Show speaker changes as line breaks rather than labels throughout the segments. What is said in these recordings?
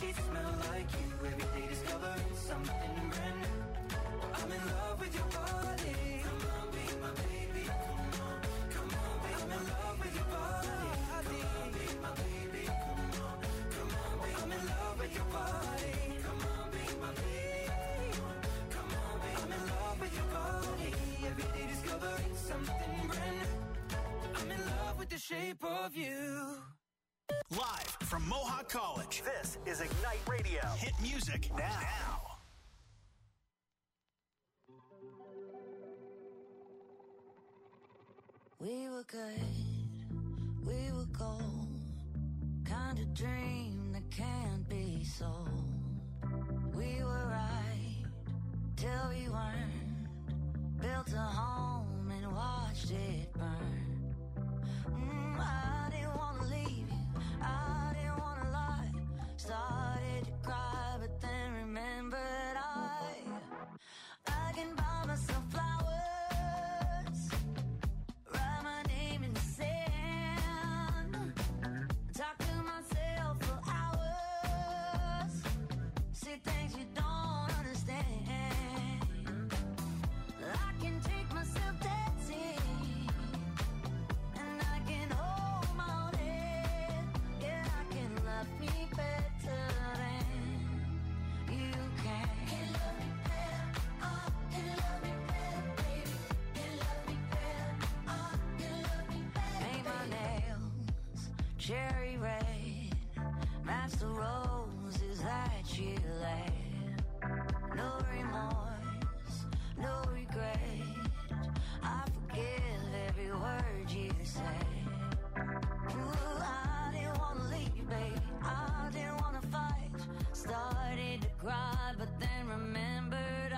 sheets smell like you. Every day discovering something brand new. I'm in love with your body. Come on, be my baby. Come on, come on, be I'm in love with your body. Come on, be my baby. Come on, come on, be I'm in love with your body. Come on, be my baby. Come on, be I'm in love with your body. Every day discovering something brand new. I'm in love with the shape of you.
Live from Mohawk College,
this is Ignite Radio.
Hit music now.
We were good, we were gold, kind of dream that can't be sold. We were right till we weren't, built a home and watched it burn. I didn't want to leave you, I didn't want to lie. Started to cry, but then remembered I can buy myself flowers, write my name in the sand, talk to myself for hours, say things you don't understand. I can take myself dancing, and I can hold my own head. Yeah, I can love me better than you can. Can love me better, can love me better, baby. Can love me better, can love me better. Paint my nails cherry red, match the roses that you laid. No remorse, no regret. I forgive every word you say. Ooh, I didn't want to leave you, baby. I didn't want to fight. Started to cry, but then remembered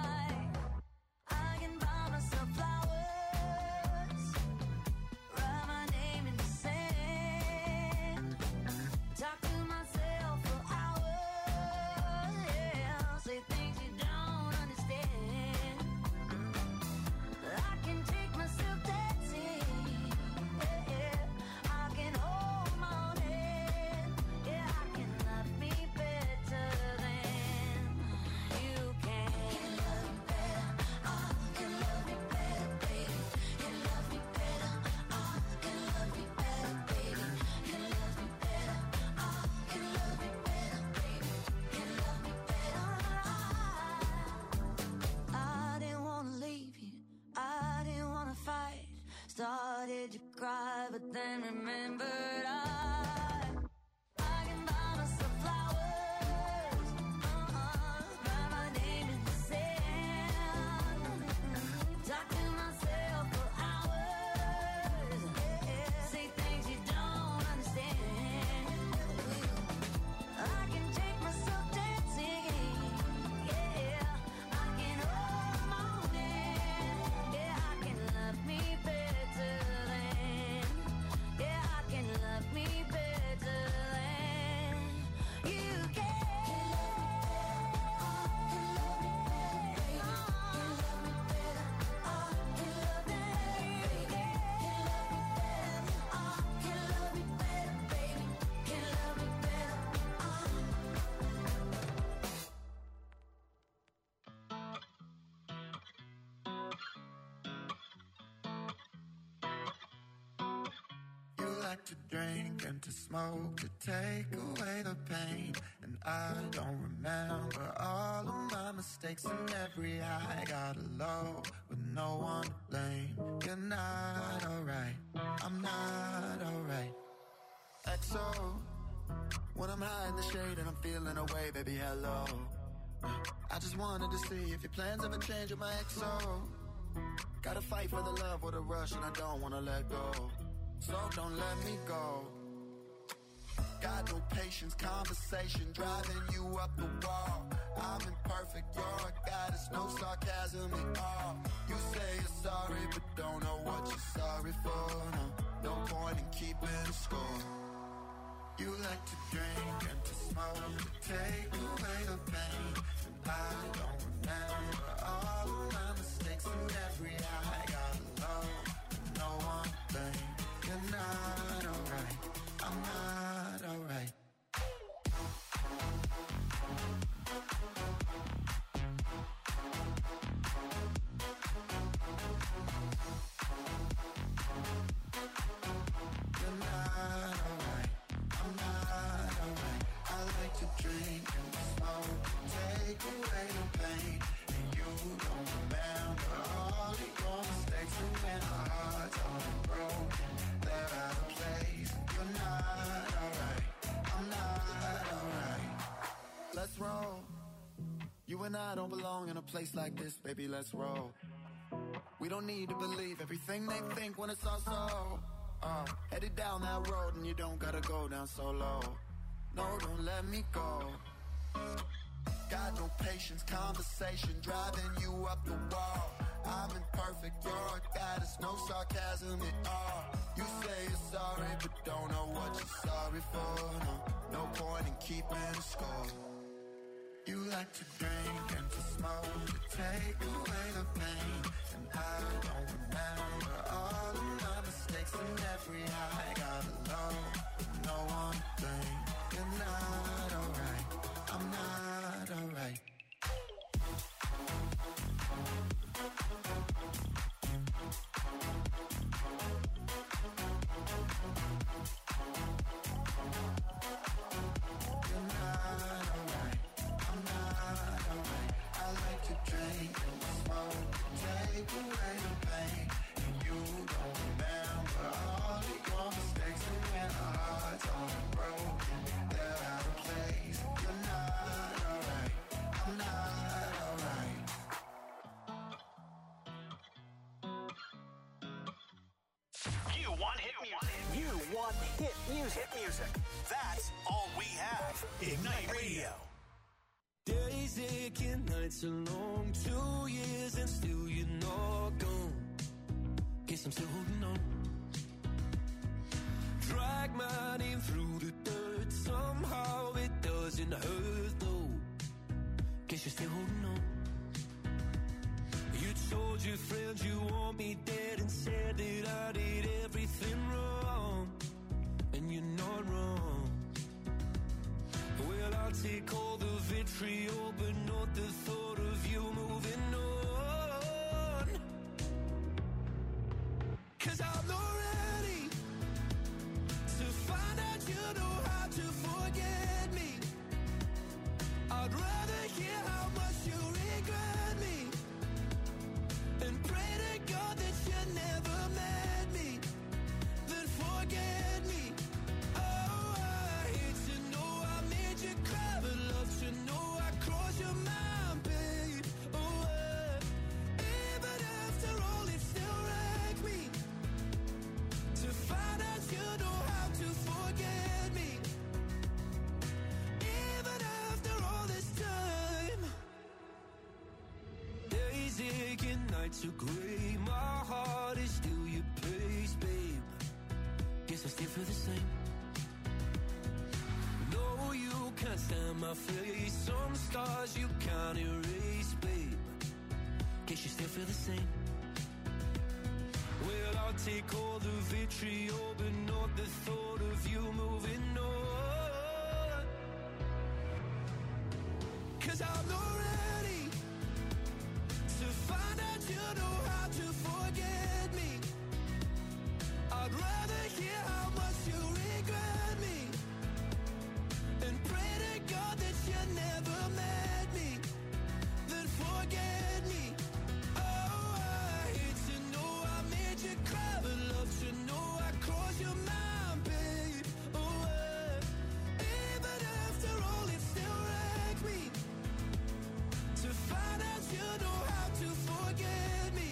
I can buy myself flowers, write my name in the sand, talk to myself for hours, yeah, say things you don't understand. I can take myself dancing, yeah, I can hold my own head, yeah, I can love me better than you can. Can love me better, can love me better, baby. Can love me better, can love me better, baby. Can love me better, can love me better, baby. Can love me better. I didn't want to leave you, I didn't want to fight. Started to cry, but then remembered I can buy myself flowers, write my name in the sand, talk to myself for hours, yeah, say things you don't understand. I can take myself dancing, yeah, I can hold my own hand, yeah, I can love me better than, yeah, I can love me better than you can. Can love me better, can love me better, baby. Can love me better,
You like to drink and to smoke to take away the pain. And I don't remember all of my mistakes and every high. Got a low with no one to blame. You're not alright, I'm not alright. XO, when I'm high in the shade and I'm feeling away, baby, hello. I just wanted to see if your plans ever change with my XO. Gotta fight for the love with a rush and I don't wanna let go. So don't let me go. Got no patience, conversation driving you up the wall. I'm imperfect, you're a goddess, no sarcasm at all. You say you're sorry, but don't know what you're sorry for. No point in keeping score. You like to drink and to smoke to take away the pain. And I don't remember all of my mistakes and every high. Got alone, no one to blame. You're not alright, I'm not alright. You and I don't belong in a place like this, baby, let's roll. We don't need to believe everything they think when it's all so. Headed down that road and you don't gotta go down so low. No, don't let me go. Got no patience, conversation driving you up the wall. I'm imperfect, you're a goddess, no sarcasm at all. You say you're sorry, but don't know what you're sorry for. No point in keeping score. You like to drink and to smoke to take away the pain. And I don't remember all of my mistakes and every high. Gotta love no one thing. You're not alright, I'm not alright.
Hit music. That's all we have. Ignite Radio.
Days aching, nights are long, 2 years and still you're not gone. Guess I'm still holding on. Drag my name through the dirt, somehow it doesn't hurt though. Guess you're still holding on. You told your friends you want me dead and said that I did everything wrong. And you're not wrong. Well, I'll take all the vitriol, but not the thought of you moving on. 'Cause I'm not ready to find out you know how to forget me. I'd rather hear how much you regret me and pray to God that you never met me, then forget me. Nights are grey, my heart is still your place, babe. Guess I still feel the same. No, you can't stand my face. Some scars you can't erase, babe. Guess you still feel the same. Well, I'll take all the vitriol, but not the thought of you moving on. 'Cause I'm not ready to find out you know how to forget me. I'd rather hear how much you regret me and pray to God that you never met me, then forget me. Oh, I hate to know I made you cry, but love to know I crossed your mind, babe. Oh, even after all it still wrecks me to find out you know how to forget me.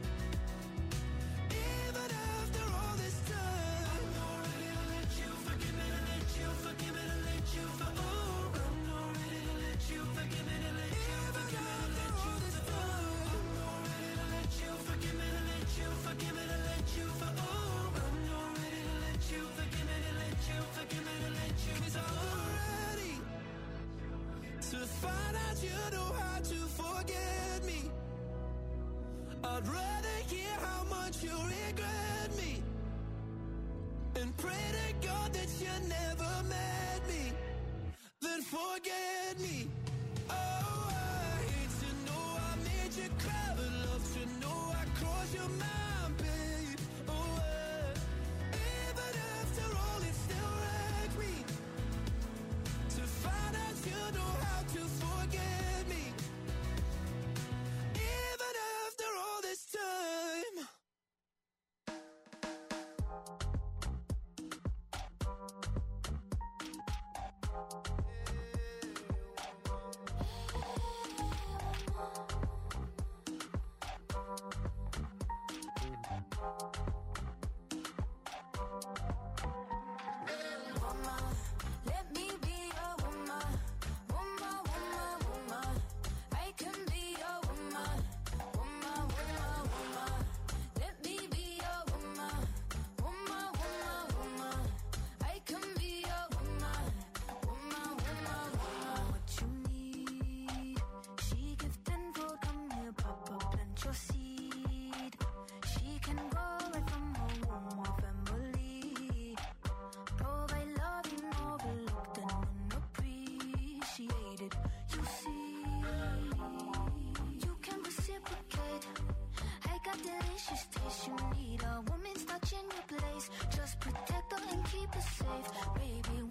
Even after all this time, I'm not ready to let you forgive me, to let you forgive me, to let you for. Oh, I'm not ready to let you forgive me, to let you forgive me, to let you for. I'm not ready to let you forgive me, to let you forgive me, to let you for. Oh, I'm not ready to let you forgive me, to let you forgive me, to let you. 'Cause I'm not ready to find out you know how to forget me. I'd rather hear how much you regret me and pray to God that you never met me, then forget me. Oh, I hate to know I made you cry, but love to know I crossed your mind, babe. Oh, even after all it still wrecks me to find out you know how to forget me. Even after all this time.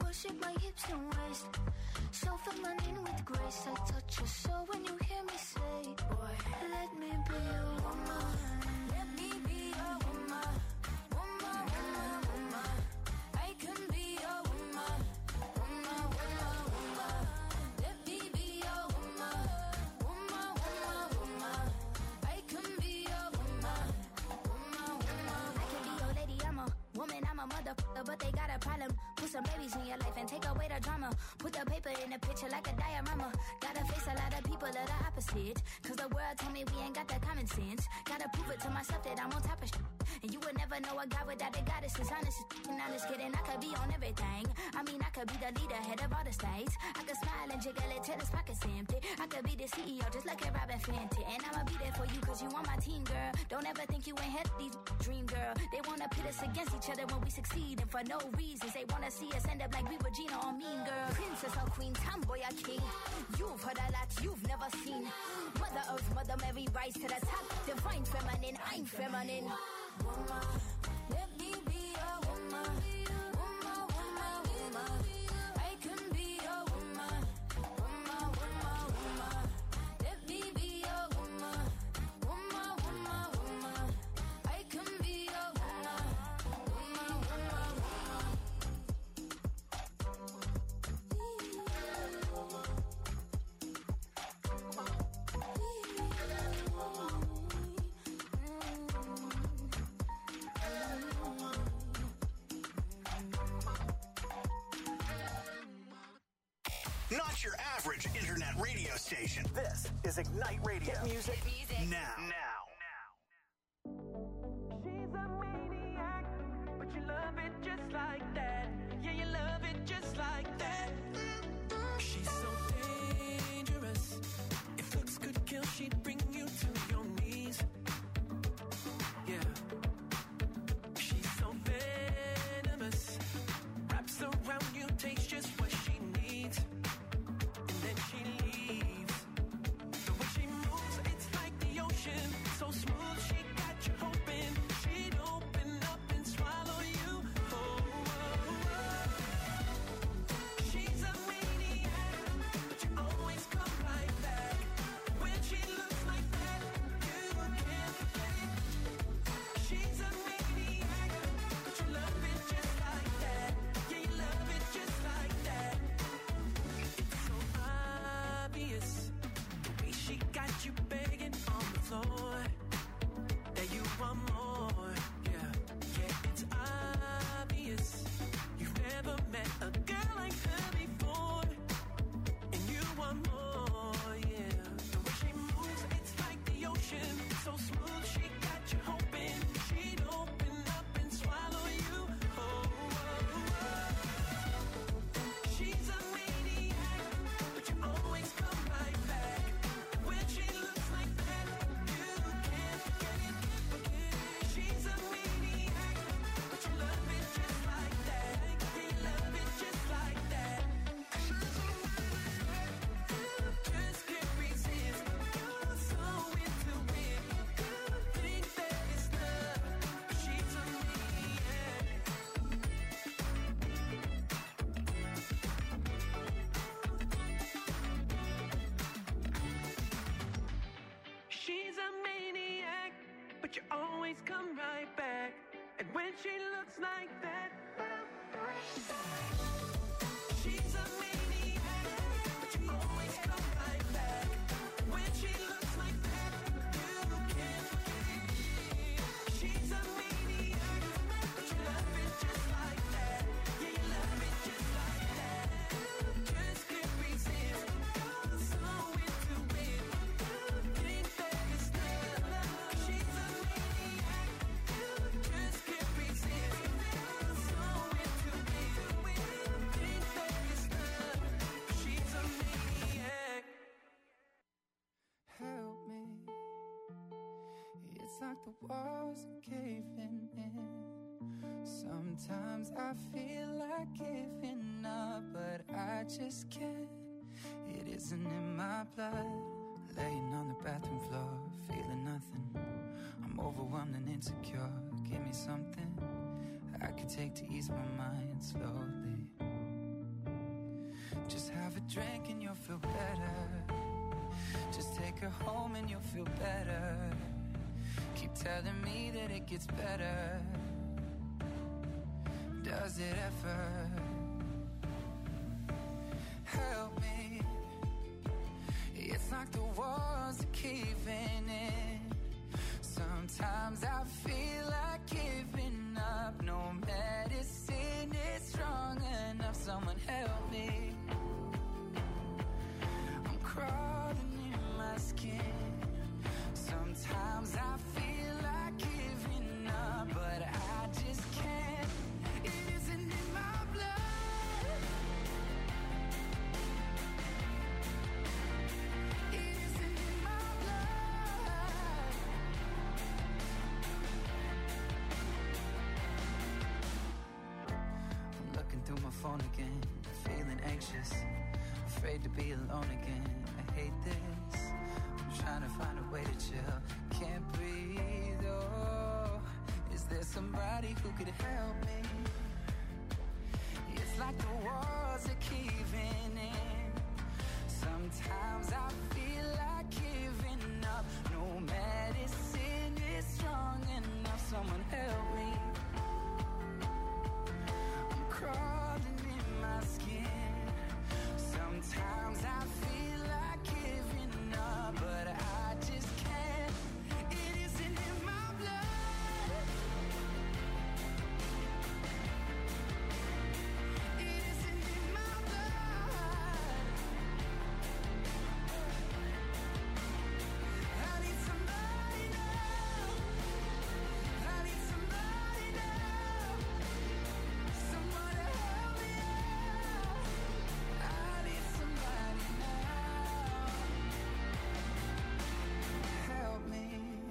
shake my hips and waist. So feminine with grace. I touch your soul when you hear me say, boy, let me be your woman. Let me be your woman. Woman, woman, woman. I can be your woman. Woman, woman, woman. Let me be your woman. Woman, woman, woman. I can be your woman. Woman, woman. I can be your lady, I'm a woman, I'm a motherfucker, but they got a problem. Put some babies in your life and take away the drama. Put the paper in the picture like a diorama. Gotta face a lot of people that are opposite. Cause the world told me we ain't got that common sense. Gotta prove it to myself that I'm on top of shit. And you would never know a guy without a goddess is honest. And I'm just kidding, I could be on everything. I mean, I could be the leader, head of all the states. I could smile and jiggle it till his pockets empty. I could be the CEO just like a Robin Fenty. And I'ma be there for you cause you on my team, girl. Don't ever think you ain't had these dream, girl. They wanna pit us against each other when we succeed. And for no reasons, they wanna see us end up like we were Gina or Mean Girl. Princess or queen, tomboy or king. You've heard a lot you've never seen. Mother Earth, Mother Mary, rise to the top. Divine feminine, I'm feminine. Woman, let me be a woman. Woman, woman, woman. I can be a woman. Woman, woman, woman. Let me be a woman. Woman, woman, woman. I can be a woman. Woman, woman, woman.
Not your average internet radio station.
This is Ignite Radio.
Hit music now.
She's a maniac, but you love it just like that. Yeah, you love it just like that. She's so dangerous. If looks could kill, she'd bring you to your knees. Yeah. She's so venomous. Wraps around you, takes just what she needs. And then she leaves. The way she moves, it's like the ocean. So smooth, she got you hoping she'd open up and swallow you. Oh, oh, oh. She's a maniac, but you always come right back. When she looks like that, you can't forget it. She's a maniac, but you love it just like that. Yeah, you love it just like that. It's so obvious, the way she got you begging on the floor, that you want more. Yeah, yeah, it's obvious. You've never met a girl like her before, and you want more. Yeah, the way she moves, it's like the ocean. So smooth, she got you hoping she'd open up and swallow you. Oh, oh, oh. She's a maniac, but you always come right back. When she looks like that, you can't forget it. She's a maniac, but you love it just like that. You love it just like that. Just can't resist. You're so into it. You think that it's love, but she's a maniac. She's a maniac, but you always come right back. And when she looks like that, she's a maniac, but you always come right back. When she looks like that, you can't forget it. She's a maniac, but you love it just like that. Yeah, you love it just like that. Just can't resist. You're so into it. You think that it's love. She's a maniac. Just can't resist. You're so into it. You think that it's love. She's a maniac.
Help me. It's like the walls are caving in. Sometimes I feel like giving up, but I just can't. It isn't in my blood. Laying on the bathroom floor, feeling nothing. I'm overwhelmed and insecure. Give me something I could take to ease my mind slowly.
drink and you'll feel better. Just take her home and you'll feel better. Keep telling me that it gets better. Does it ever? Help me. It's like the walls are caving in. Sometimes I feel like giving up. No medicine is strong enough. Someone help me. I'm crawling in my skin. Sometimes I feel like giving up, but I just can't. It isn't in my blood. It isn't in my blood. I'm looking through my phone again, feeling anxious, afraid to be alone again. I hate this. I'm trying to find a way to chill. Can't breathe, oh. Is there somebody who could help me? It's like the walls are caving in. Sometimes I feel like giving up. No medicine is strong enough. Someone help me. I'm crawling in my skin. Sometimes I feel like giving up, but I just can't. It isn't in my blood. It isn't in my blood. I need somebody now. I need somebody now. Someone to help me out. I need somebody now. Help me.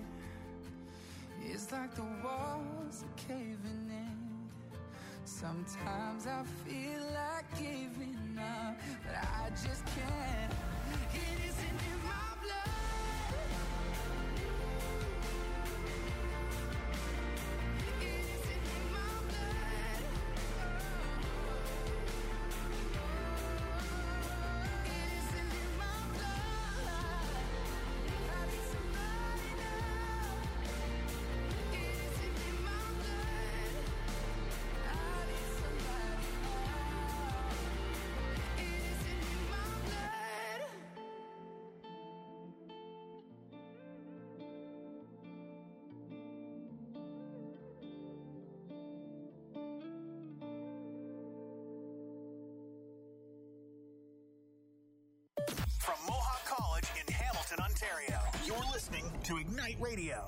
It's like the walls are caving in. Sometimes I feel like giving up, but I just can't. It isn't in my blood. It isn't in my blood. It isn't in my blood. I need somebody now. It isn't in my blood. I need somebody now. It isn't in my blood.
From Mohawk College in Hamilton, Ontario, you're listening to Ignite Radio.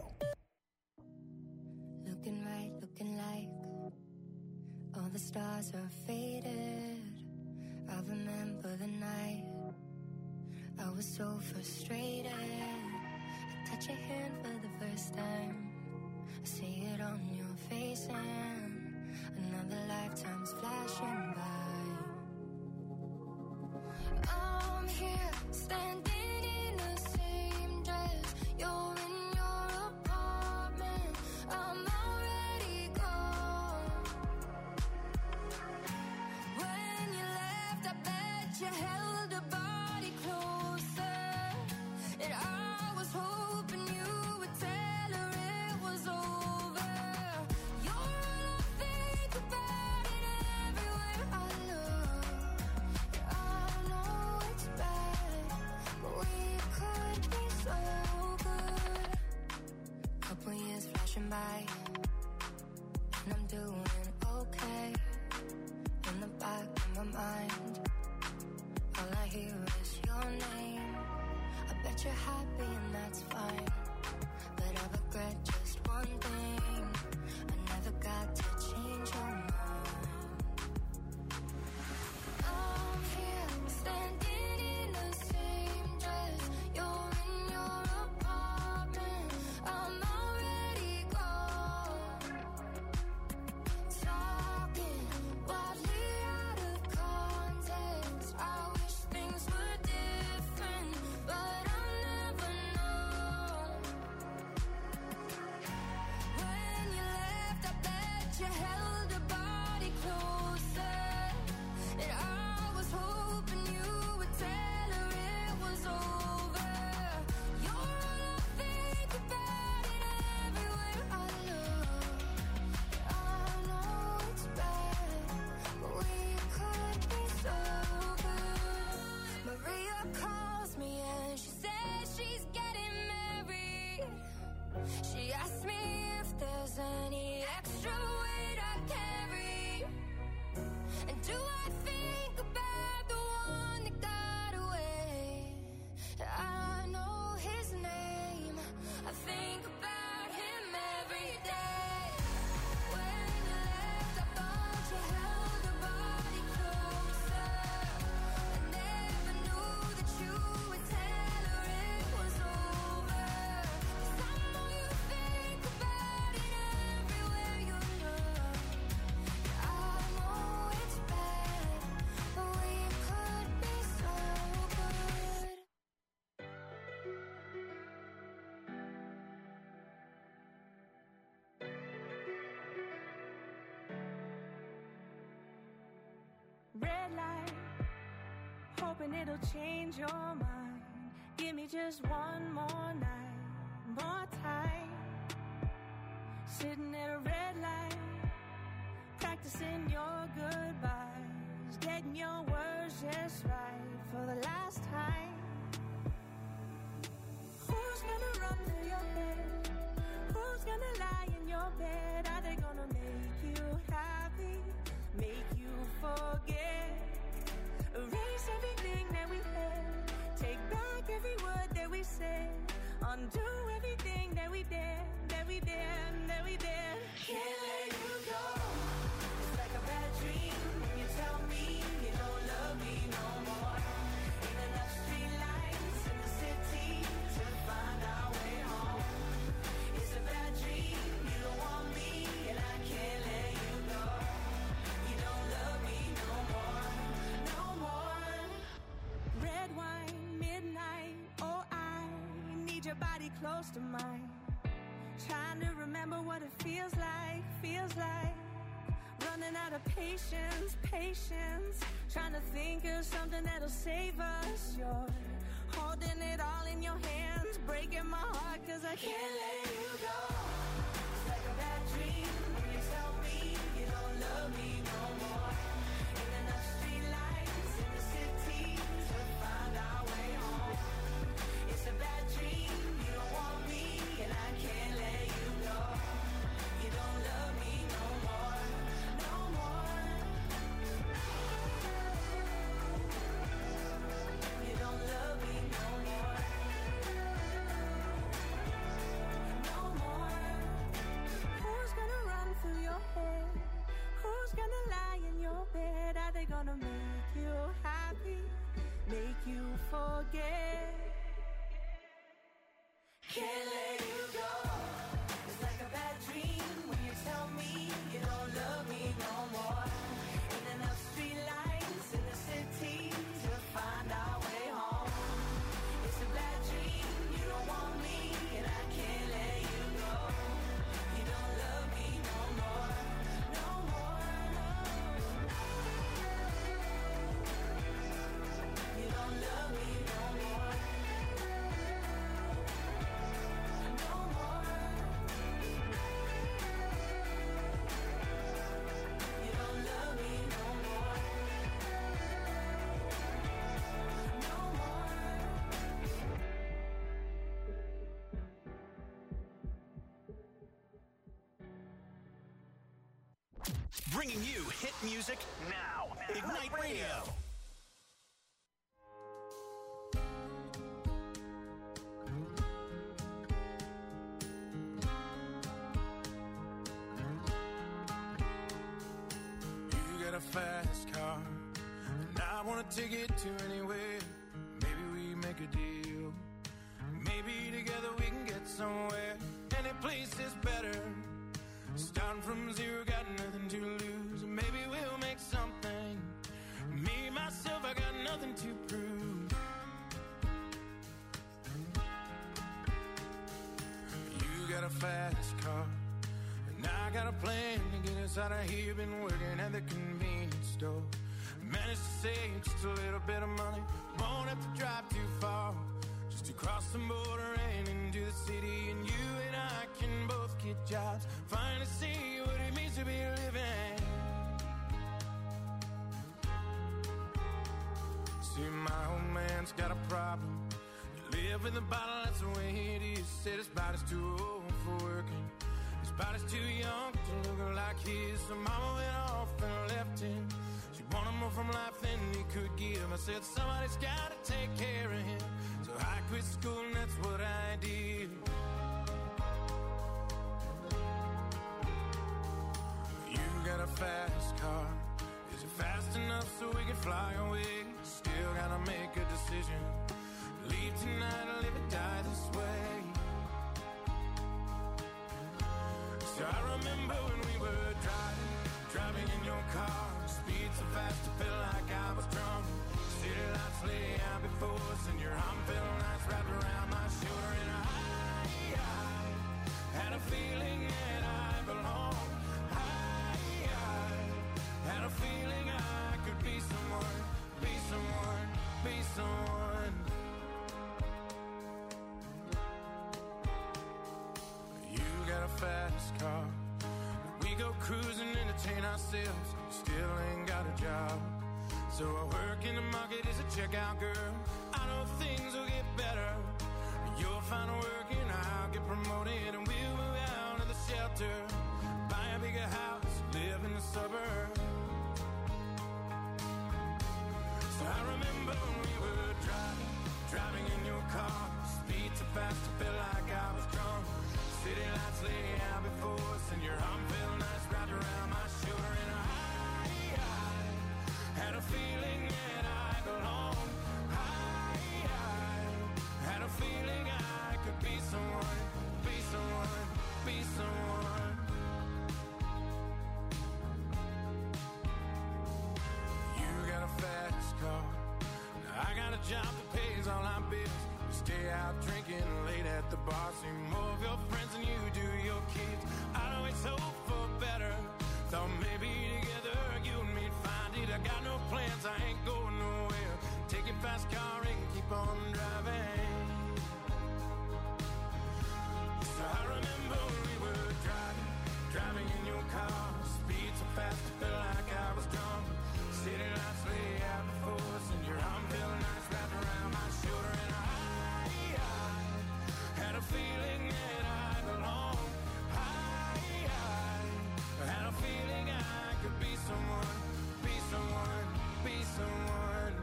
Looking right, looking like all the stars are faded. I remember the night I was so frustrated. I touch your hand for the first time. I see it on your face and another lifetime's flashing by. I'm here, standing in the same dress. You're in your apartment. I'm already gone. When you left, I bet you held a body closer. And I was hoping you would tell her it was over. You're all I think about and everywhere I look. I know it's bad, but we could be so good. Couple years flashing by, and I'm doing okay. In the back of my mind, all I hear is your name. I bet you're happy and that's fine.
hoping it'll change your mind. Give me just one more night, more time. Sitting at a red light, practicing your goodbyes, getting your words just right for the last time. Who's gonna run through your head? Who's gonna lie in your bed? Are they gonna make you happy, make you forget? Erase everything that we had, take back every word that we said, undo everything that we did, that we did, that we did. Can't let you go. It's like a bad dream when you tell me you don't love me no more. Ain't enough street lights in the city to find our way home. It's a bad dream, you don't want me, and I can't let you go. You don't love me no more, no more. Red wine, midnight, oh I need your body close to mine. Trying to remember what it feels like, running out of patience, trying to think of something that'll save us. You're holding it all in your hands, breaking my heart 'cause I can't let you go. It's like a bad dream when you tell me you don't love me no more. Ain't enough street lights in the city to find our way home. It's a bad dream, you don't want me, and I can't let you go. You don't love me no more, no more. You don't love me no more, no more. Who's gonna run through your head? Who's gonna lie in your bed? Are they gonna make you happy, make you forget? Can't let you go. It's like a bad dream when you tell me you don't love me no more. Ain't enough street lights in the city to find our way home. It's a bad dream, you don't want me, and I can't let you go. You don't love me no more, no more, no. You don't love me no more, no more. You don't love me no more, no more.
Bringing you hit music now. Ignite Radio.
You got a fast car, and I wanna take it to anywhere. Maybe we make a deal. Maybe together we can get somewhere. Any place is better. Starting from zero, got nothing to lose. Maybe we'll make something. Me, myself, I got nothing to prove. You got a fast car, and I got a plan to get us out of here. Been working at the convenience store. Managed to save just a little bit of money. Won't have to drive too far, just to cross the border and into the city. And you and I can both get jobs, finally see what it means to be living. See, my old man's got a problem. You live in the bottle, that's the way it is. Said his body's too old for working, his body's too young to look like his. So mama went off and left him. She wanted more from life than he could give. I said somebody's gotta take care of him, so I quit school and that's what I did. You got a fast car, is it fast enough so we can fly away? Still gotta make a decision, leave tonight or live or die this way. So I remember when we were driving in your car. Speed so fast I felt like I was drunk. City lights lay out before us, and your arm felt nice wrapped around my shoulder. And I had a feeling that I belonged. I had a feeling I could be someone, be someone. So I work in the market as a checkout girl. I know things will get better. You'll find work and I'll get promoted, and we'll move out of the shelter, buy a bigger house, live in the suburbs. So I remember when we were driving in your car, speed so fast I felt like I was drunk. City lights lay out before us, and your arm felt nice wrapped around my shoulder, and I had a feeling that I belonged. I had a feeling I could be someone, be someone, be someone. You got a fast car, I got a job that pays all our bills. We stay out drinking late at the bar, see more of your friends than you do your kids. I always hope for better, thought maybe together you and me'd find it. I got no plans, I ain't going nowhere. Take your fast car and keep on driving. So I remember when we were driving in your car, speed so fast I felt like I was drunk. City lights lay out before us, and your arm felt nice wrapped around my shoulder, and I had a feeling that I belonged. I had a feeling I could be someone, be someone, be someone.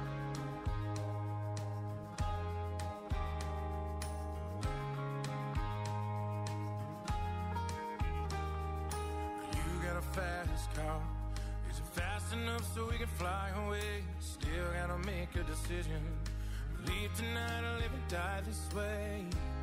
You got a fast car. Is it fast enough so we can fly away? Still gotta make a decision. Leave tonight or live and die this way.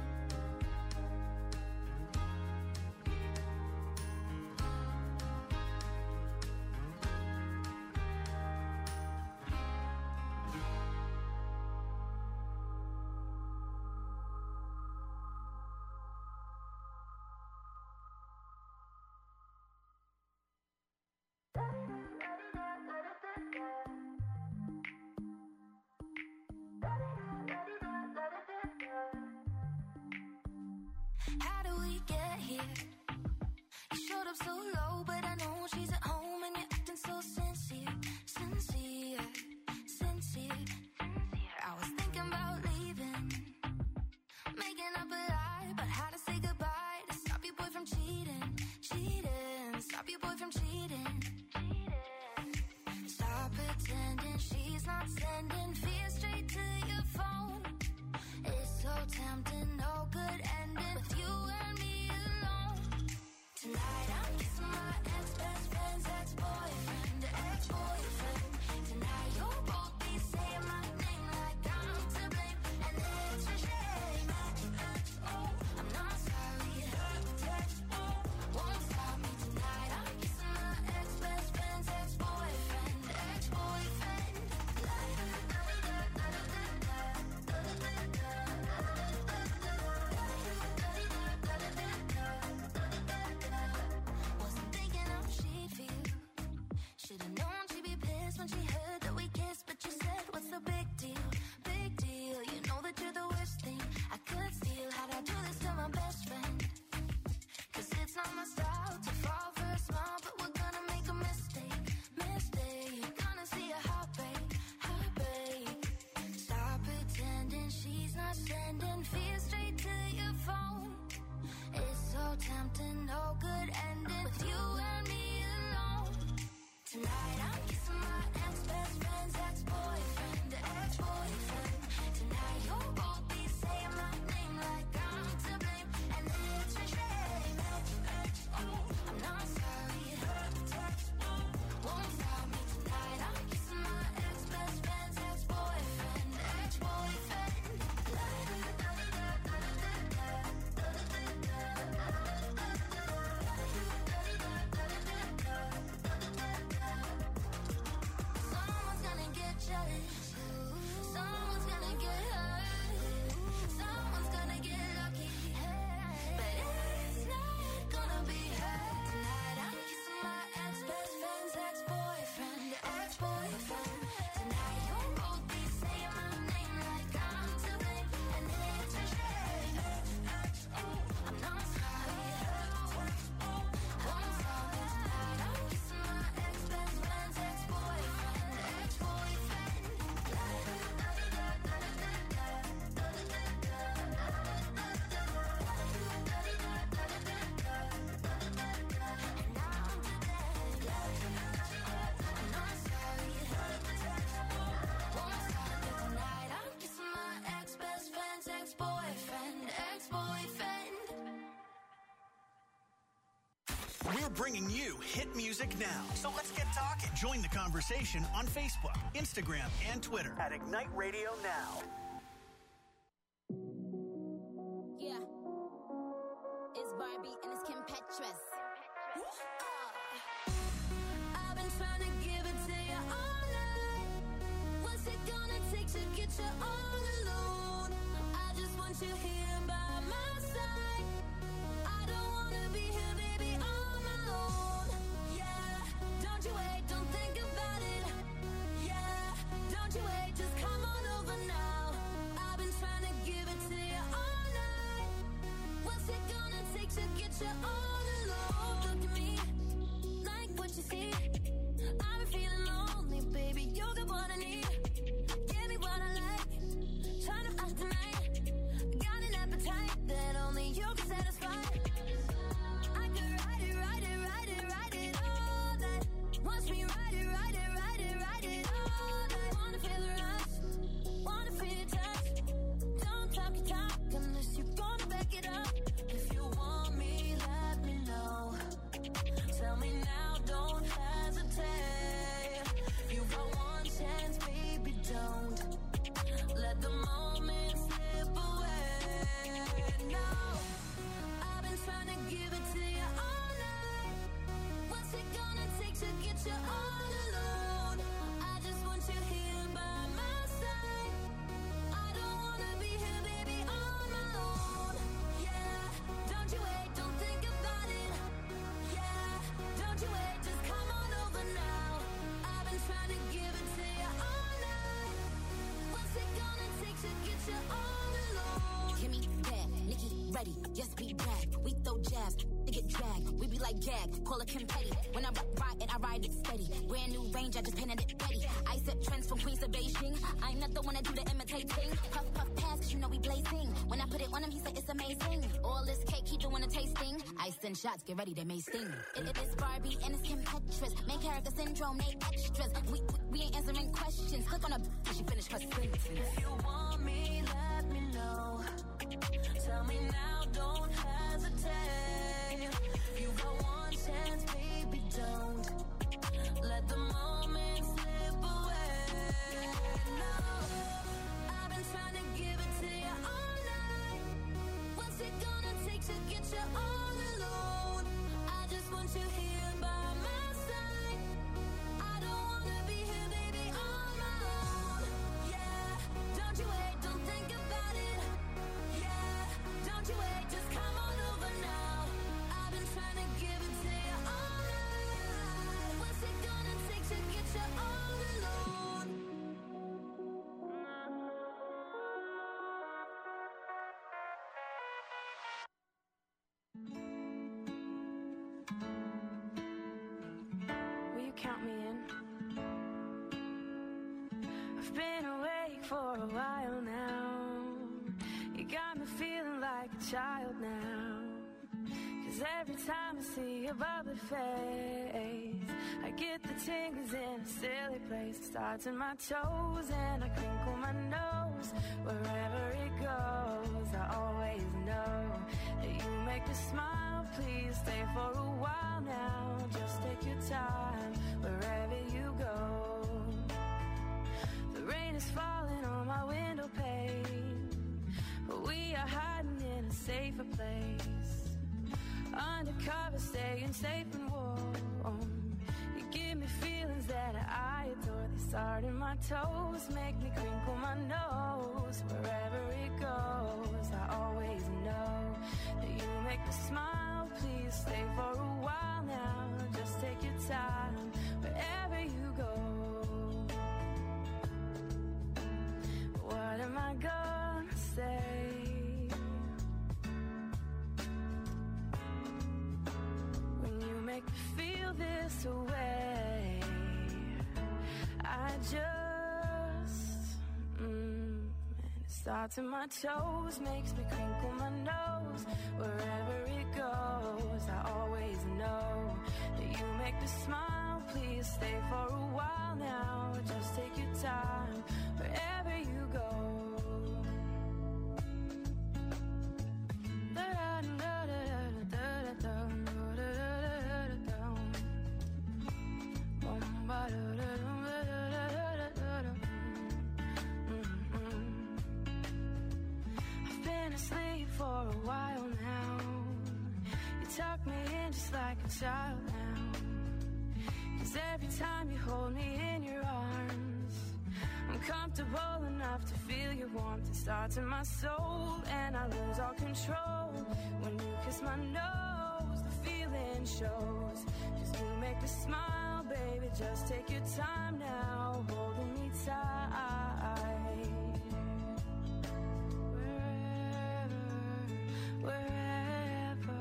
How do we get here? You showed up so low, but I know she's at home, and you're acting so sincere, sincere, sincere. I was thinking about leaving, making up a lie about how to say goodbye, to stop your boy from cheating, cheating, stop your boy from cheating. Stop pretending she's not sending fear straight to your phone. It's so tempting, no good ending with you and me alone. Tonight I'm kissing my ex-best friend's ex-boyfriend, ex-boyfriend. Tonight you'll both be saying my name like I'm to blame, and it's a shame. I'm not sorry, won't stop me tonight. I'm kissing my ex-best friend's ex-boyfriend, ex-boyfriend.
We're bringing you hit music now. So let's get talking. Join the conversation on Facebook, Instagram, and Twitter
At Ignite Radio Now.
Yeah. It's Barbie and it's Kim Petras.
I've been trying to give it to you all night. What's it gonna take to get you all alone? I just want you here by my side. I don't wanna be here, baby, on my own. Yeah, don't you wait, don't think about it. Yeah, don't you wait, just come on over now. I've been trying to give it to you all night. What's it gonna take to get you all alone? Look at me, like what you see. I've been feeling lonely, baby, you got what I need. Give me what I like, trying to act tonight. Got an appetite that only you can satisfy. I could ride it, ride it, ride it, ride it all night. Watch me ride it, ride it, ride it, ride it all night. Wanna feel the rush, wanna feel your touch. Don't talk your talk unless you're gonna back it up. If you want me, let me know. Tell me now, don't hesitate. You got one chance, baby, don't let the moment slip away. No, I've been trying to give it to you all night. What's it gonna take to get you all alone? I just want you here by my side. I don't wanna be here, baby, on my own. Yeah, don't you wait, don't think about it. Yeah, don't you wait, just come on over now. I've been trying to give it to you all night. What's it gonna take to get you all alone?
Kimmy, bad, Nikki, ready, yes, we back. We throw jabs, they get dragged. We be like gag, call it Kim Petty. When I ride it, I ride it steady. Brand new range, I just painted it ready. I set trends from Queens to Beijing. I'm not the one that do the imitating. Puff, puff, pass, cause you know we blazing. When I put it on him, he said it's amazing. All this cake, he doing a tasting. I send shots, get ready, they may sting. It's Barbie and it's Kim Petras. Main character syndrome, they extras. We ain't answering questions. Click on her, she finished her sentence.
If you want me, let me know. Tell me now, don't hesitate. You got one chance, baby, don't let the moment slip away. No, I've been trying to give it to you all night. What's it gonna take to get you all alone? I just want you here by my side. I don't wanna be here, baby, on my own. Yeah, don't you wait, don't think about it. Yeah, don't you wait, just come on over now. I've been trying to give it to you all night. What's it gonna take to get you all alone? Will you count me in? I've been awake for a while now. You got me feeling like a child now. Cause every time I see your bubbly face, I get the tingles in a silly place. It starts in my toes and I crinkle my nose. Wherever it goes, I always know that you make me smile. Please stay for a while now. Just take your time wherever you go. The rain is falling on my window pane, but we are hiding in a safer place. Undercover, staying safe and warm. You give me feelings that I adore. They start in my toes, make me crinkle my nose. Wherever it goes, I always know that you make me smile. Please stay for a while now. Just take your time wherever you go. What am I gonna say? Make me feel this way. I just and it starts in my toes, makes me crinkle my nose. Wherever it goes, I always know that you make me smile. Please stay for a while now. Just take your time wherever you go.
asleep for a while now. You tuck me in just like a child now. 'Cause every time you hold me in your arms, I'm comfortable enough to feel your warmth. It starts in my soul and I lose all control. When you kiss my nose, the feeling shows. 'Cause you make me smile, baby, just take your time now, holding me tight. Wherever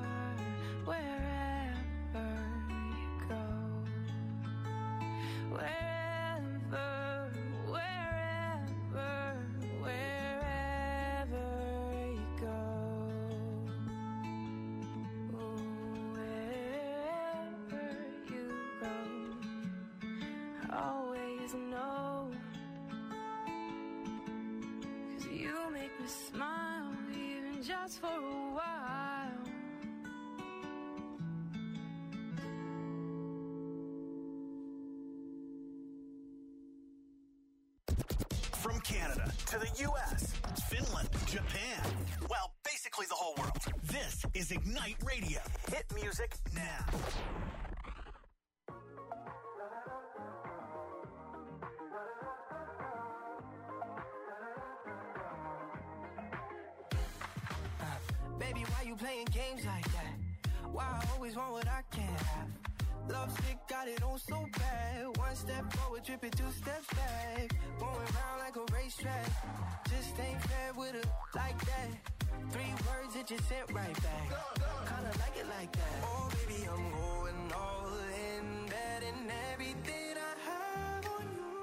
you go. Wherever you go. Wherever you go. I always know. 'Cause you make me smile, even just for a while.
From Canada to the U.S., Finland, Japan, well, basically the whole world. This is Ignite Radio. Hit music now.
Baby, why you playing games like that? Why I always want what I can't have? Love sick, got it on so bad. One step forward, tripping 2 steps back. Going round like a racetrack. Just ain't fair with her like that. 3 words that you sent right back. Kinda like it like that. Oh, baby, I'm going all in, betting everything I have on you.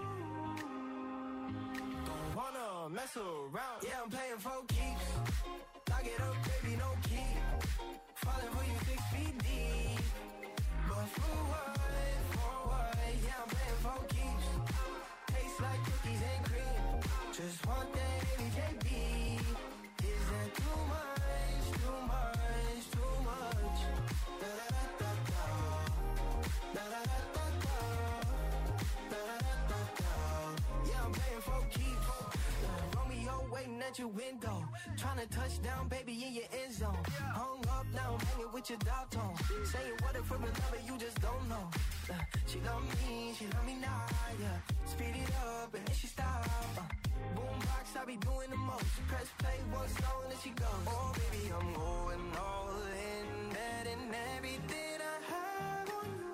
Don't wanna mess around. Yeah, I'm playing for keeps. Lock it up, baby, no key. Falling for you 6 feet deep. But for what? Yeah, I'm playing for keeps. Tastes like cookies and cream. Just one thing, baby, can't be. Is that too much, too much, too much? Da-da-da-da-da. Da-da-da-da-da. Da-da-da-da-da. Yeah, I'm playing for keeps. Romeo waiting at your window. Tryna touch down, baby, in your end zone. Hung up now, I'm hanging with your dog tone. Saying what if we're in love and you just don't know. She love me now, yeah. Speed it up and then she stop. Boombox, I be doing the most. Press play one song and then she goes. Oh, baby, I'm going all in, betting everything I have on you.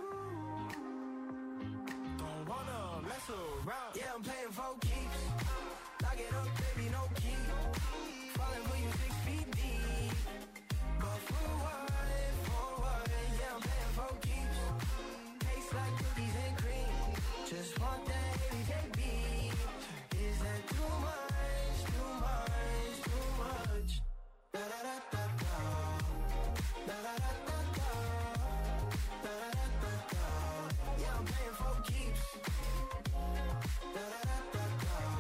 Don't wanna mess around. Yeah, I'm playing for keeps. Lock it up, baby, no key. Falling for you 6 feet deep. But for what? Yeah, I'm playing for keeps. Tastes like cookies and cream. Just one thing, baby, can't be. Is that too much, too much, too much? Da-da-da-da-da. Da-da-da-da-da. Da-da-da-da-da. Yeah, I'm playing for keeps. Da-da-da-da-da.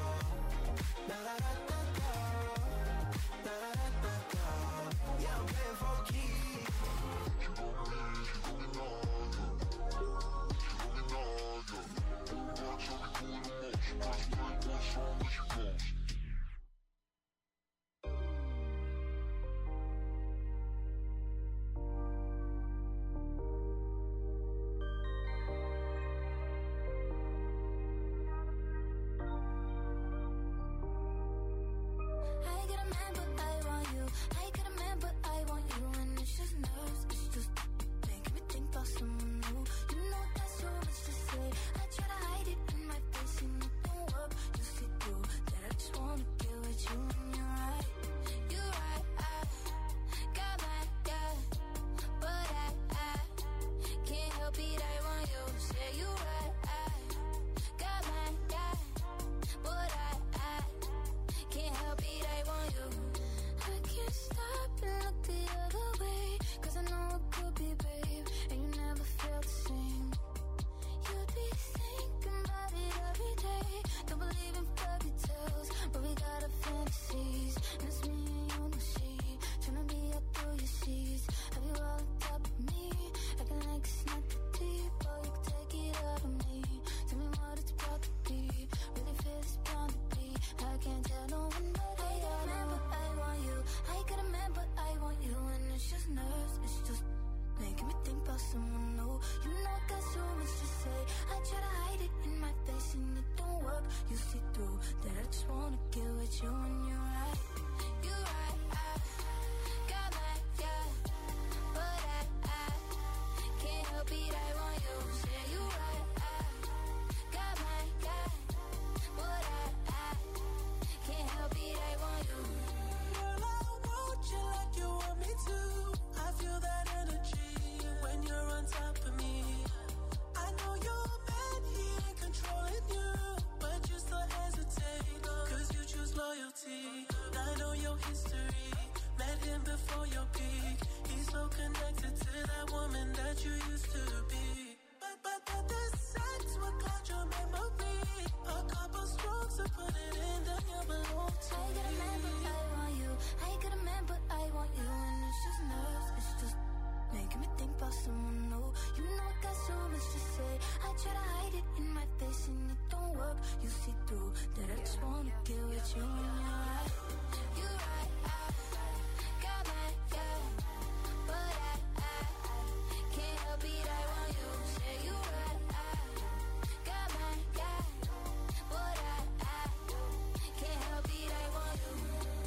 just wanna get with you when you're right. You're right, I got my yeah, but I can't help it, I want you. Say you right, I got my yeah, but I can't help it, I want you.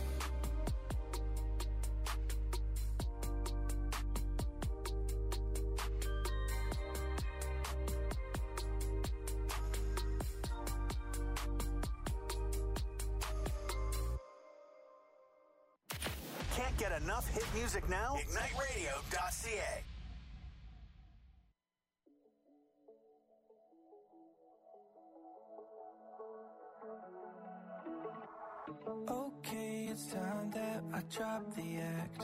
Can't get enough hit music now? IgniteRadio.ca.
Okay, it's time that I drop the act.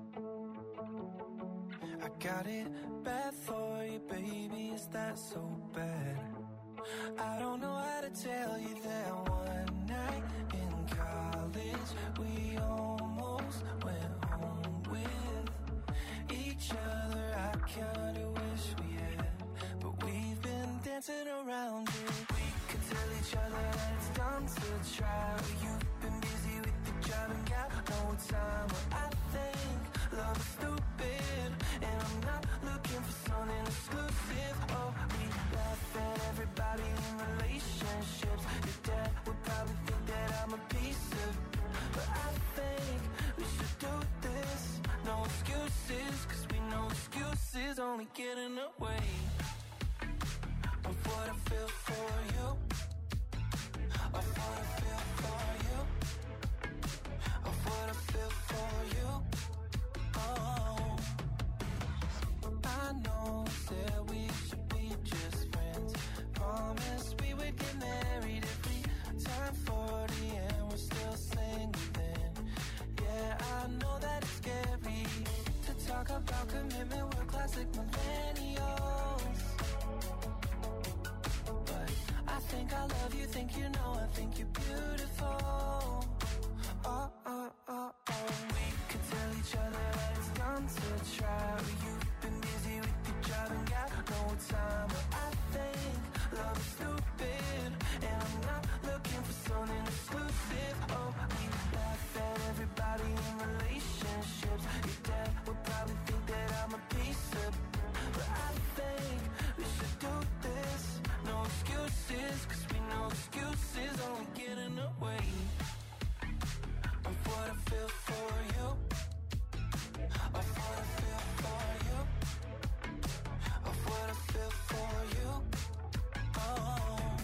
I got it bad for you, baby, is that so bad? I don't know how to tell you that one night in college we almost went home with each other. I kinda wish we had, but we've been dancing around it. We could tell each other that it's time to try. You've been busy with the job and got no time. But I think love is stupid, and I'm not looking for something exclusive. Oh, we laugh at everybody in relationships. Your dad would probably think that I'm a piece of, but I think we should do this. No excuses, cause we know excuses only get in the way of what I feel for you, of what I feel for you, of what I feel for you. Oh, I know that we should be just friends. Promise we would get married if we turn 40 and we're still single then. Yeah, I know that it's scary to talk about commitment, we're classic millennials. But I think I love you, think you know, I think you're beautiful. Oh, oh, oh, oh. We could tell each other that it's time to try. You've been busy with your job and got no time. But I think love is stupid, and I'm not looking for something exclusive. Oh, we laugh at everybody in relationships. Your dad would probably think that I'm a piece of, but I think we should do this. No excuses, cause we know excuses only get in the way of what I feel for you, of what I feel for you, of what I feel for you. Oh,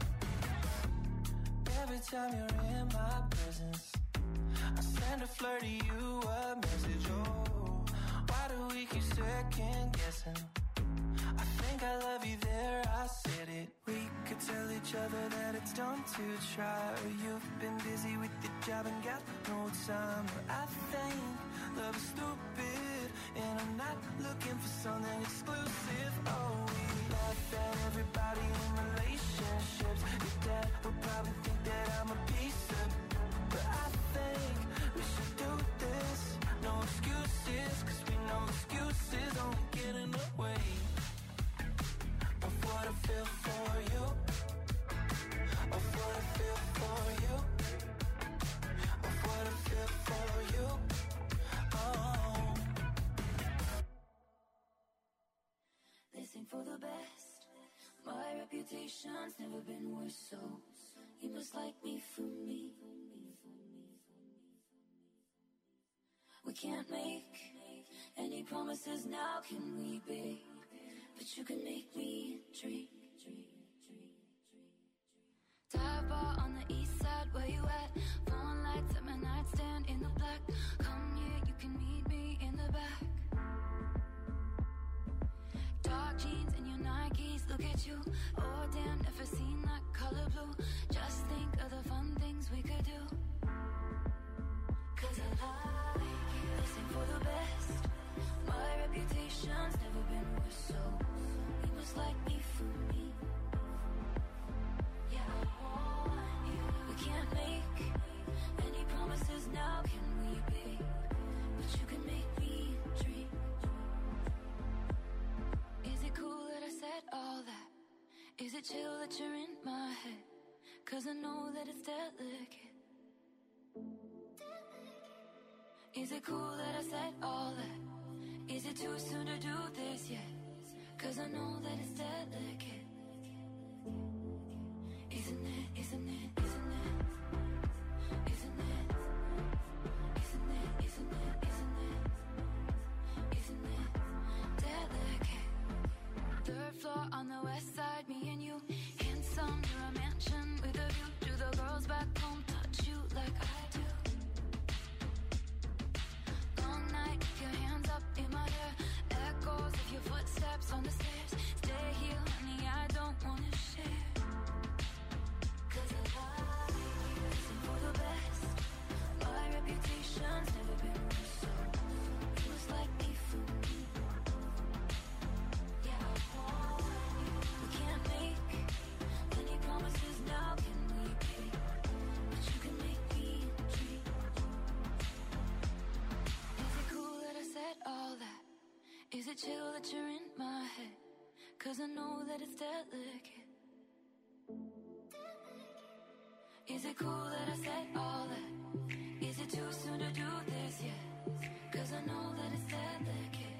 every time you're in my presence, I send a flirt to you a message. Oh, why do we keep second guessing? I think I love you there, I said it. We could tell each other that it's time to try. You've been busy with your job and got no time. But I think love is stupid, and I'm not looking for something exclusive. Oh, we laugh at everybody in relationships. Your dad would probably think that I'm a piece of, but I think we should do this. No excuses, cause we know excuses only get in the way of what I feel for you, of what I feel for you, of what I feel for you. Oh,
Listen for the best. My reputation's never been worse, so you must like me for me. We can't make any promises now, can we, babe? But you can make me dream. Dive bar on the east side, where you at? Phone lights at my nightstand in the black. Come here, you can meet me in the back. Dark jeans and your Nikes, look at you. Oh damn, never seen that color blue. Just think of the fun things we could do. Cause I like you. Listen for the best. My reputation's never been worse, so you must like me for me. Yeah, I want you. We can't make any promises now, can we, babe? But you can make me dream. Is it cool that I said all that? Is it chill that you're in my head? 'cause I know that it's delicate. Is it cool that I said all that? Is it too soon to do this yet? 'Cause I know that it's delicate. Isn't it, isn't it, isn't it? Isn't it? Isn't it, isn't it, isn't it? Isn't it delicate? Third floor on the west side, me and you. Handsome, you're a mansion with a view. Do the girls back home touch you like I do? Long night, your hands up in my hair. Echoes of your footsteps on the stairs. Stay here, honey, I don't wanna share. 'Cause I love you, listen for the best. My reputation's never been worse, so you must like me for me. Yeah, I want you. We can't make any promises now, can we, babe? But you can make me dream. Is it cool that I said all that? Is it chill that you're in my head? 'Cause I know that it's delicate. Is it cool that I said all that? Is it too soon to do this yet? 'Cause I know that it's delicate.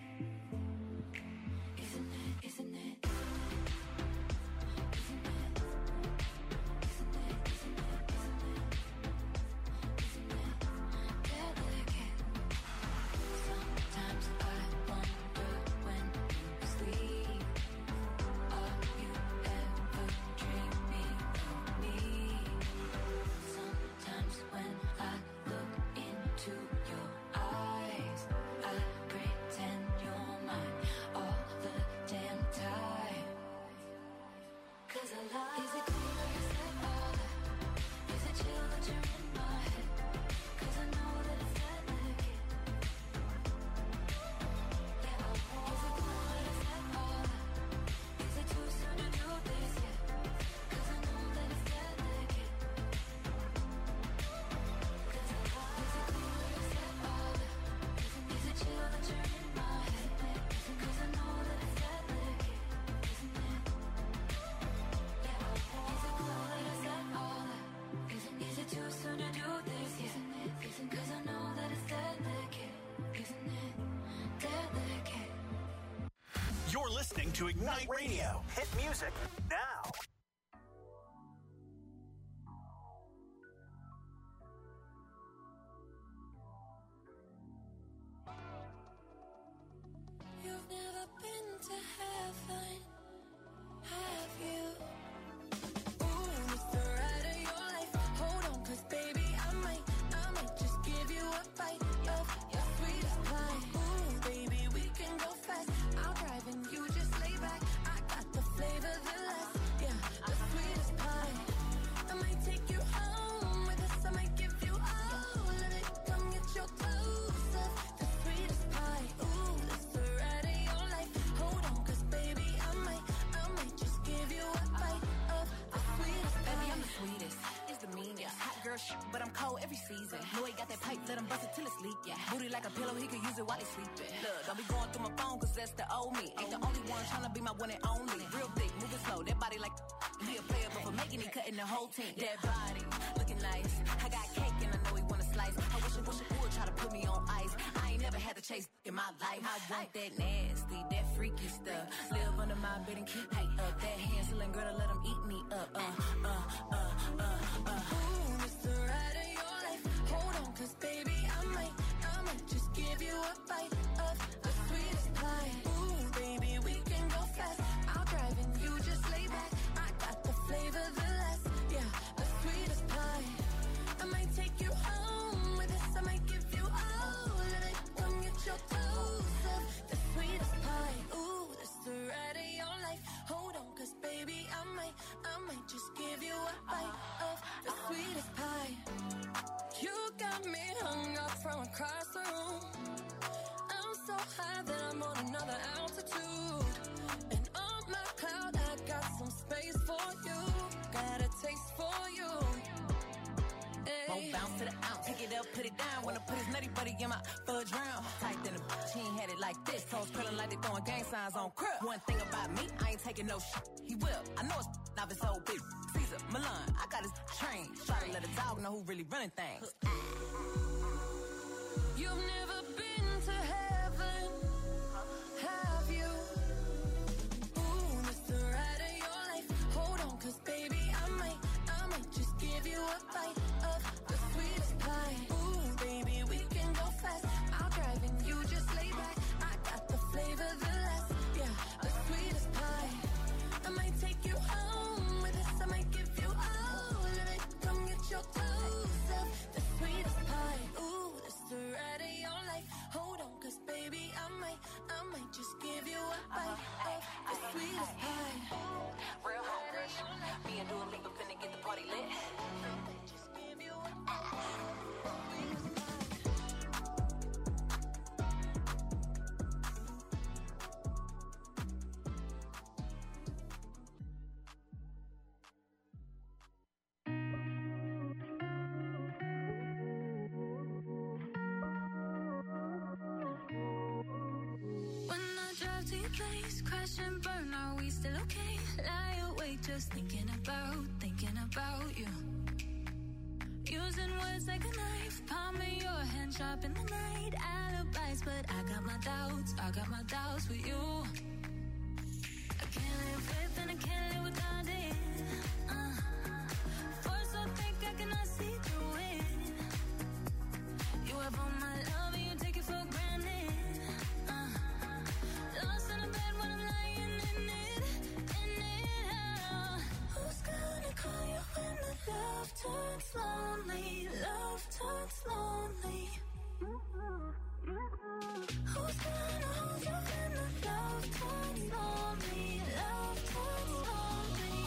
Isn't it, isn't it, isn't it? Isn't it? Isn't it, isn't it, isn't it? Isn't it delicate? Sometimes I wonder when you sleep, are you ever dreaming of me? Sometimes when I look into your eyes, I pretend you're mine all the damn time. 'Cause I love. Is it cool that I said all that? Is it chill that you're in my head? 'Cause I know that it's delicate. Yeah, I want. Is it cool that I said all that? Is it too soon to do this yet? 'Cause I know that it's delicate. 'Cause I love. Is it cool that I said all that? Is it chill that you're in my head? 'Cause I know that it's delicate. Isn't it? Yeah, I want. Is it cool that I said all that? Is it too soon to do this yet? Isn't it? 'Cause I know that it's delicate. Isn't it delicate?
You're listening to Ignite Radio. Hit music now.
You've never been to heaven, have you? Ooh, it's the ride of your life. Hold on, 'cause baby, I might just give you a bite of your sweetest pie. Ooh, baby, we can go fast. I'll drive and you just lay back. I got the flavor, the last, yeah, the sweetest pie. I might take you home with us. I might give you all of it. Come get your dose of the sweetest pie. Ooh, it's the ride of your life. Hold on, 'cause baby, I might just give you a bite of the sweetest pie.
Baby, I'm the sweetest. It's the meanest. Hot girl shit, but I'm cold every season. Know he got that pipe, let him bust it till it's leak, yeah. Booty like a pillow, he could use it while he's sleeping. Look, don't be going through my phone, 'cause that's the old me. Ain't the only one tryna be my one and only. Real thick, moving slow, that body like he a player, but for making it, cutting the whole team. That body, looking nice. I got cake and I know he wanna slice. I wish it would try to put me on ice. I ain't never had to chase in my life. I want that nasty, that freaky stuff. Live under my bed and keep me up. That Hansel girl to let him eat me up.
Ooh, it's the ride of your life. Hold on, 'cause baby, I might just give you a bite of the sweetest pie. Ooh, baby, we can go fast. I'll drive and you just lay back. I got the flavor, the last, yeah, the sweetest pie. I might take you home with us. I might give you all of it. Come get your dose of the sweetest pie. Ooh, it's the ride of your life. Hold on, 'cause baby, I might just give you a bite of the sweetest pie. You got me hung up from across the room. I'm so high that I'm on another altitude. And on my cloud, I got some space for you. Got a taste for you.
Won't bounce to the ounce, pick it
left, put it down. Wanna put his nutty buddy in my fudge round. Tight than a bitch, he ain't had it like this. Toes curling like they throwing gang signs on crib. One thing about me, I ain't taking no shit. He will. I know it's not his old bitch. Caesar, Milan, I got his train. Try to let a dog know who really running things.
You've never been to heaven, have you? Ooh, this the ride of your life. Hold on, cause baby, I might just give you a bite of the sweetest pie. Ooh, baby, we can go fast. I'll drive and you just lay back. I got the flavor, the last, yeah, the sweetest pie. I might take you home with us. I might give you all of it. Come get your toes up, the sweetest pie. Ooh, this the ride of your life. Hold on, cause baby, I might just give you a bite of the sweetest pie.
Real home fresh. Me and Dua Lipa finna get the party lit.
Just give you a
When I drive to your place, crash and burn, are we still okay? Lie awake just thinking about you. Using words like a knife, palm in your hand, sharp in the night. Alibis, but I got my doubts with you. I can't live with and I can't live without it. Force so thick I cannot see through it. You have all my love and you take it for granted. Lost in a bed when I'm lying in it. Who's gonna call you when the love turns lonely? Love turns lonely. Who's gonna hold you when the love turns lonely? Love turns lonely.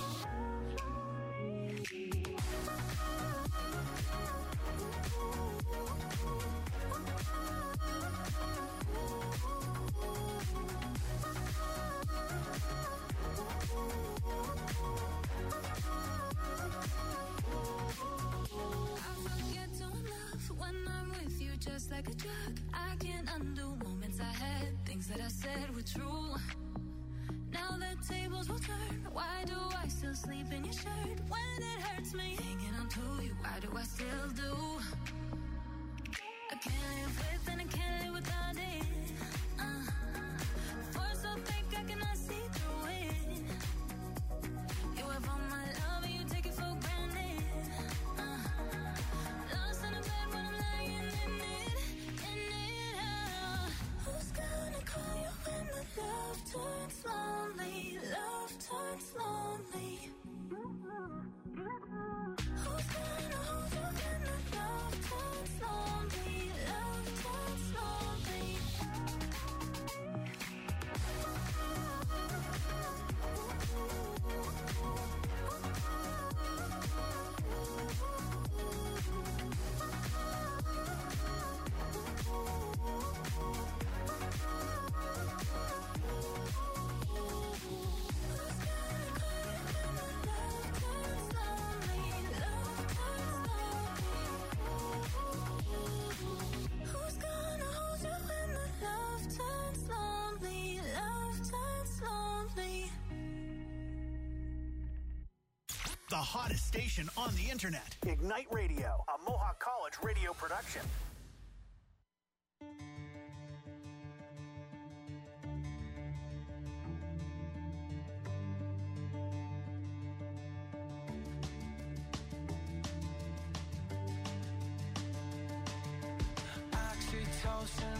Just like a drug, I can't undo moments I had. Things that I said were true. Now the tables will turn. Why do I still sleep in your shirt when it hurts me? Hanging on to you, why do I still do? I can't live with and I can't live without it. Force so thick I cannot see through it. You have all my love and you take it for granted. Lost in a bed when I'm lying in it. Who's gonna call you when the love turns lonely? Love turns lonely. Who's gonna hold you when the love turns lonely? Love turns lonely. Who's gonna hold you when the love turns lonely? Love turns lonely.
The hottest station on the internet.
Ignite Radio, a Mohawk College radio production.
Oxytocin